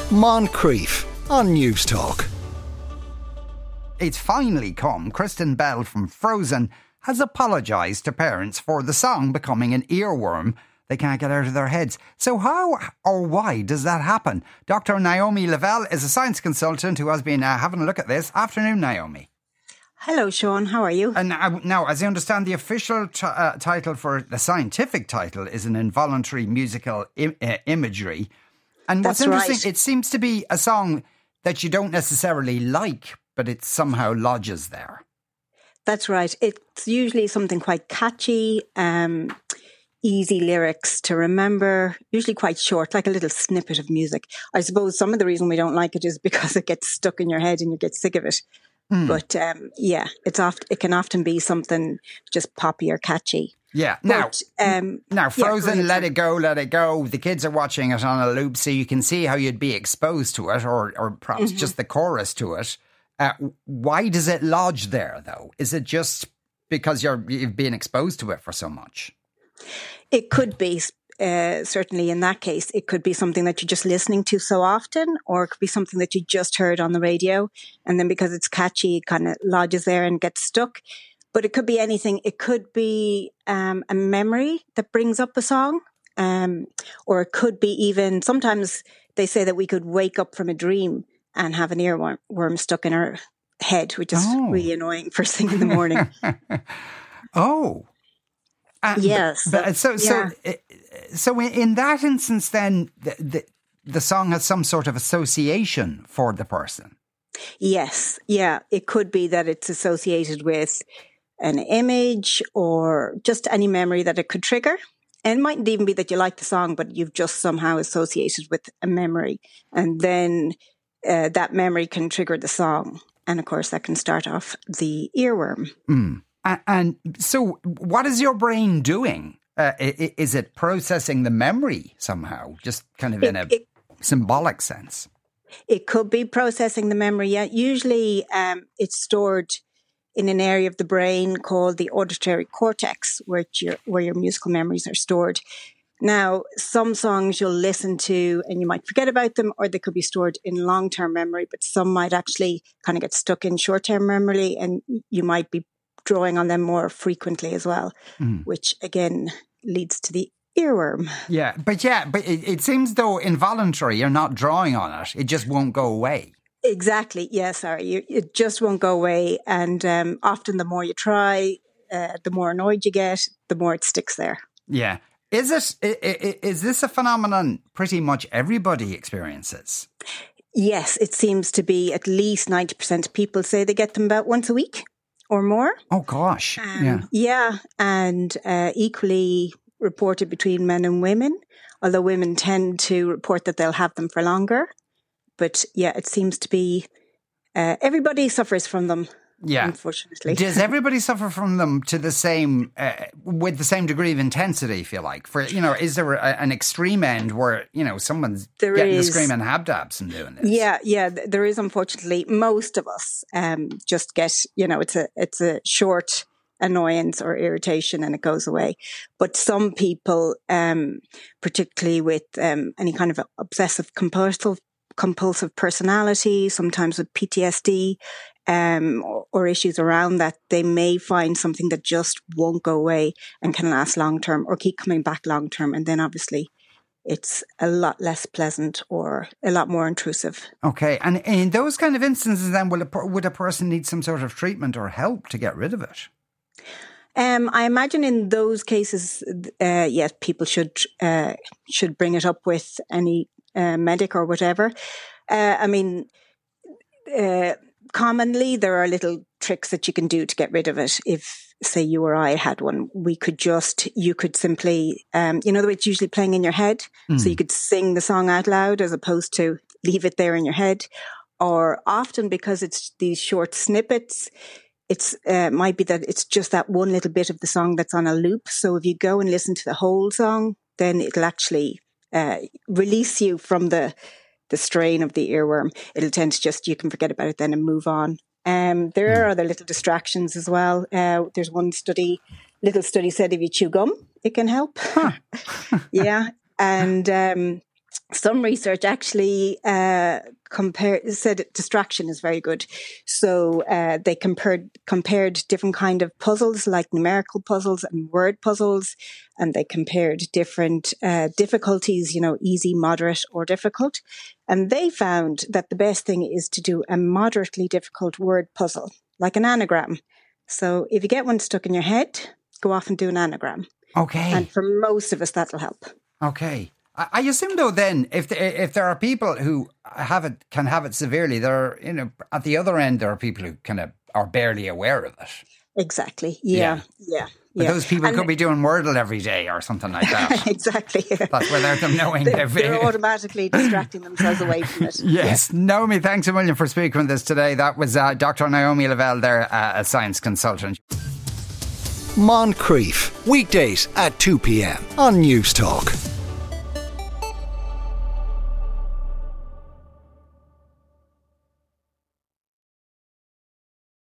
Moncrief on News Talk. It's finally come. Kristen Bell from Frozen has apologised to parents for the song becoming an earworm they can't get out of their heads. So how or why does that happen? Dr. Naomi Lavelle is a science consultant who has been having a look at this. Afternoon, Naomi. Hello, Sean. How are you? And now, as I understand, the official title for the scientific title is an involuntary musical imagery. And what's interesting, right. It seems to be a song that you don't necessarily like, but it somehow lodges there. That's right. It's usually something quite catchy, easy lyrics to remember, usually quite short, like a little snippet of music. I suppose some of the reason we don't like it is because it gets stuck in your head and you get sick of it. But it can often be something just poppy or catchy. Yeah. But, now, Frozen, Let It Go, Let It Go. The kids are watching it on a loop, so you can see how you'd be exposed to it, or perhaps just the chorus to it. Why does it lodge there, though? Is it just because you've been exposed to it for so much? It could be. Certainly in that case, it could be something that you're just listening to so often, or it could be something that you just heard on the radio. And then because it's catchy, it kind of lodges there and gets stuck. But it could be anything. It could be a memory that brings up a song. Or it could be even, sometimes they say that we could wake up from a dream and have an earworm stuck in our head, which is really annoying first thing in the morning. Yes. So in that instance, then the song has some sort of association for the person. Yes. Yeah. It could be that it's associated with an image or just any memory that it could trigger. And it mightn't even be that you like the song, but you've just somehow associated with a memory. And then that memory can trigger the song. And of course, that can start off the earworm. And so what is your brain doing? Is it processing the memory somehow, just kind of in a symbolic sense? It could be processing the memory. Yeah. Usually it's stored in an area of the brain called the auditory cortex, where your musical memories are stored. Now, some songs you'll listen to and you might forget about them, or they could be stored in long-term memory, but some might actually kind of get stuck in short-term memory, and you might be drawing on them more frequently as well, which again leads to the earworm. But it seems though involuntary, you're not drawing on it. It just won't go away. Exactly. Yeah, sorry. It just won't go away. And often the more you try, the more annoyed you get, the more it sticks there. Yeah. Is this a phenomenon pretty much everybody experiences? Yes, it seems to be. At least 90% of people say they get them about once a week or more. Oh, gosh. Yeah. And equally reported between men and women, although women tend to report that they'll have them for longer. But yeah, it seems to be everybody suffers from them. Yeah, unfortunately. Does everybody suffer from them to the same with the same degree of intensity? Feel like is there an extreme end where someone's getting the screaming habdabs and doing this? Yeah, there is. Unfortunately, most of us just get it's a short annoyance or irritation and it goes away. But some people, particularly with any kind of obsessive compulsive personality, sometimes with PTSD, or issues around that, they may find something that just won't go away and can last long term or keep coming back long term. And then obviously it's a lot less pleasant or a lot more intrusive. Okay. And in those kind of instances, then would a person need some sort of treatment or help to get rid of it? I imagine in those cases, yes, people should bring it up with any medic or whatever. Commonly, there are little tricks that you can do to get rid of it. If, say, you or I had one, you could simply, the way it's usually playing in your head. So you could sing the song out loud as opposed to leave it there in your head. Or often, because it's these short snippets, it's might be that it's just that one little bit of the song that's on a loop. So if you go and listen to the whole song, then it'll actually release you from the strain of the earworm. It'll tend to you can forget about it then and move on. There are other little distractions as well. There's one little study said if you chew gum, it can help. Yeah. And some research actually said distraction is very good. So they compared different kind of puzzles, like numerical puzzles and word puzzles, and they compared different difficulties, easy, moderate, or difficult. And they found that the best thing is to do a moderately difficult word puzzle, like an anagram. So if you get one stuck in your head, go off and do an anagram. Okay. And for most of us, that'll help. Okay. I assume, though, then, if there are people who can have it severely, there are, at the other end, there are people who kind of are barely aware of it. Exactly. Yeah. But those people could be doing Wordle every day or something like that. Exactly. That's without them knowing. They're automatically distracting themselves away from it. Yes. Yeah. Naomi, thanks a million for speaking with us today. That was Dr. Naomi Lavelle there, a science consultant. Moncrief, weekdays at 2 p.m. on News Talk.